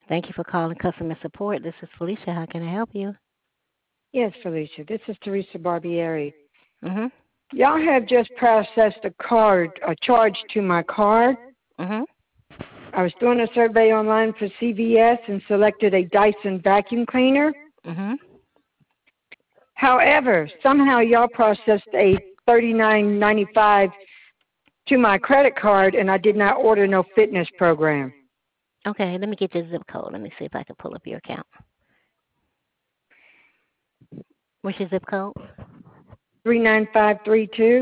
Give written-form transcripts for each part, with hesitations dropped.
Thank you for calling customer support. This is Felicia. How can I help you? Yes, Felicia. This is Teresa Barbieri. Mhm. Y'all have just processed a charge to my card. Mhm. I was doing a survey online for CVS and selected a Dyson vacuum cleaner. Mhm. However, somehow y'all processed a $39.95 to my credit card, and I did not order no fitness program. Okay, let me get your zip code. Let me see if I can pull up your account. What's your zip code? 39532.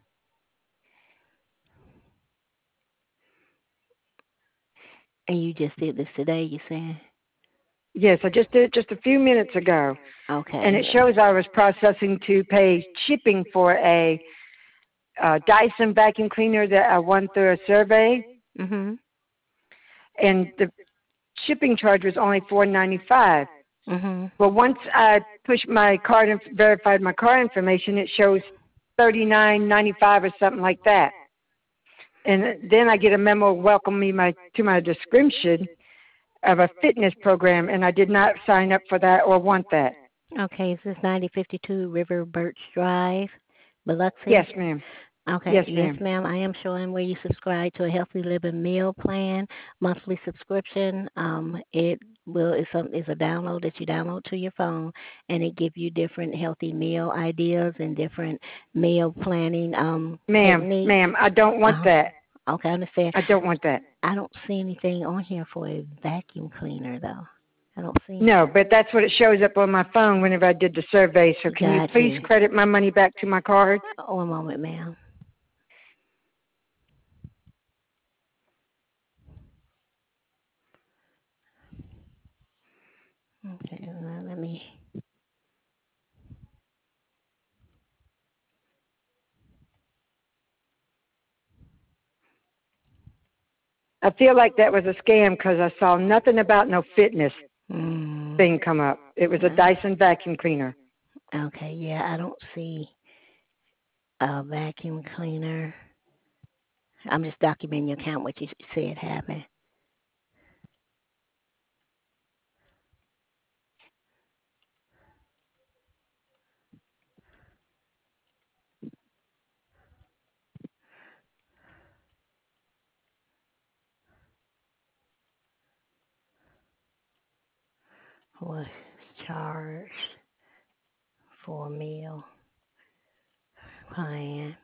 And you just did this today, you saying? Yes, I just did it just a few minutes ago, and it Okay. shows I was processing to pay shipping for a Dyson vacuum cleaner that I won through a survey, Mhm. and the shipping charge was only $4.95. Mhm. Well, once I pushed my card and verified my card information, it shows $39.95 or something like that. And then I get a memo welcome me to my description of a fitness program, and I did not sign up for that or want that. Okay, is this 9052 River Birch Drive, Yes, Biloxi? ma'am. Okay, Yes, yes, ma'am. ma'am. I am showing where you subscribe to a healthy living meal plan, monthly subscription. It will is a download that you download to your phone, and it give you different healthy meal ideas and different meal planning techniques. Ma'am, I don't want Uh, that. okay, I understand. I don't want that. I don't see anything on here for a vacuum cleaner though. I don't see. No, but that's what it shows up on my phone whenever I did the survey. So can you Got please you. credit my money back to my card? One moment, ma'am. Okay, now let me. I feel like that was a scam because I saw nothing about no fitness Mm, thing come up. It was a uh, Dyson vacuum cleaner. okay, yeah, I don't see a vacuum cleaner. I'm just documenting your account what you said happened. Was charged for a meal plan.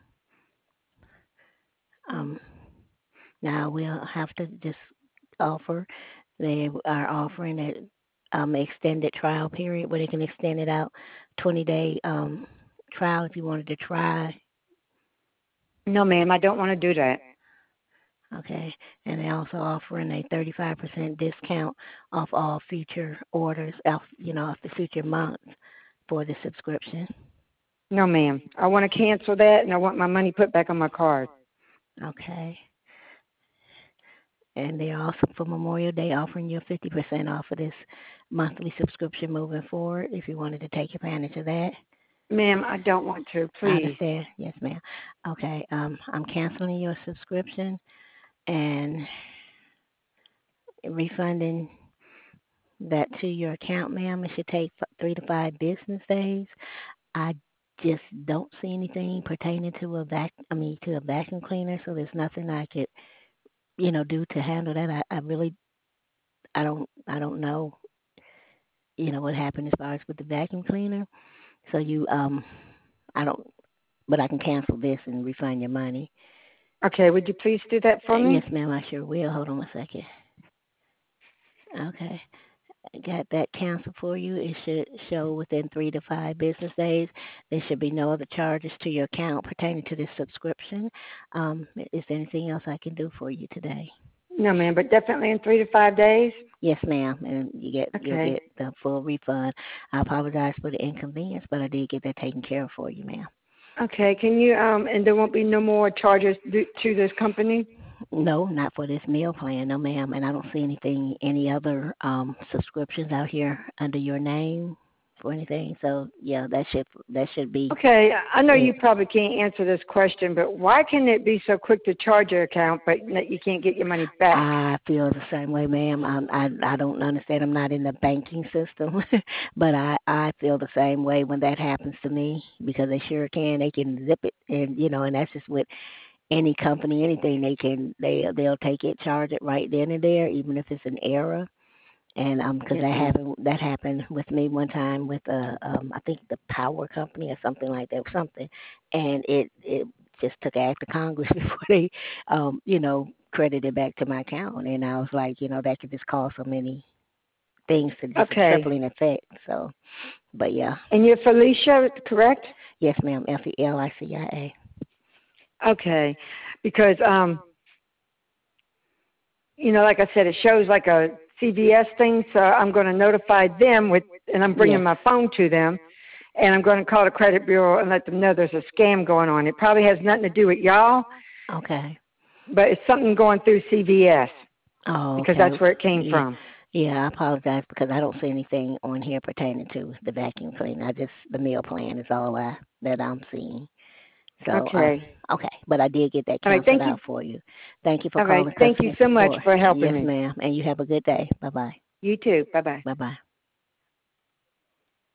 Um, Now we'll have to just offer. They are offering it extended trial period where they can extend it out 20-day trial if you wanted to try. No, ma'am, I don't want to do that. Okay, and they're also offering a 35% discount off all future orders, off the future months for the subscription. No, ma'am. I want to cancel that, and I want my money put back on my card. Okay, and they're also for Memorial Day offering you 50% off of this monthly subscription moving forward if you wanted to take advantage of that. Ma'am, I don't want to. I Please. understand. Yes, ma'am. Okay, I'm canceling your subscription and refunding that to your account, ma'am. It should take 3 to 5 business days. I just don't see anything pertaining to to a vacuum cleaner, so there's nothing I could, do to handle that. I really, I don't know, what happened as far as with the vacuum cleaner. So I don't, but I can cancel this and refund your money. Okay, would you please do that for Yes, me? ma'am, I sure will. Hold on a second. Okay. Got that canceled for you. It should show within 3 to 5 business days. There should be no other charges to your account pertaining to this subscription. Is there anything else I can do for you today? No, ma'am, but definitely in 3 to 5 days. Yes, ma'am, and you'll Okay. get the full refund. I apologize for the inconvenience, but I did get that taken care of for you, ma'am. Okay, can you, and there won't be no more charges to this company? No, not for this meal plan, no, ma'am. And I don't see any other subscriptions out here under your name. for anything. So yeah, that should be Okay, I know you it. probably can't answer this question, but why can it be so quick to charge your account, but you can't get your money back? I feel the same way, ma'am. I don't understand. I'm not in the banking system, but I feel the same way when that happens to me because they sure can. They can zip it, and and that's just with any company, anything they'll take it, charge it right then and there, even if it's an error. And because Yes, ma'am. that happened with me one time with I think the power company or something like that, something, and it just took an act of Congress before they credited back to my account, and I was like, that could just cause so many things to just a Okay. tripling effect. So, but yeah, And you're Felicia, correct? yes, ma'am, Felicia. Okay. Because like I said, it shows like a CVS thing, so I'm going to notify them and I'm bringing Yes. my phone to them, and I'm going to call the credit bureau and let them know there's a scam going on. It probably has nothing to do with y'all, Okay. but it's something going through CVS Oh, because okay. that's where it came Yeah. from. Yeah, I apologize because I don't see anything on here pertaining to the vacuum cleaner. I just the meal plan is all that I'm seeing. So, Okay. okay, but I did get that All right. canceled Thank you. out for you. Thank you for All right. calling Thank you customer so much support. for helping Yes, me. ma'am, and you have a good day. Bye bye. You too. Bye bye. Bye bye.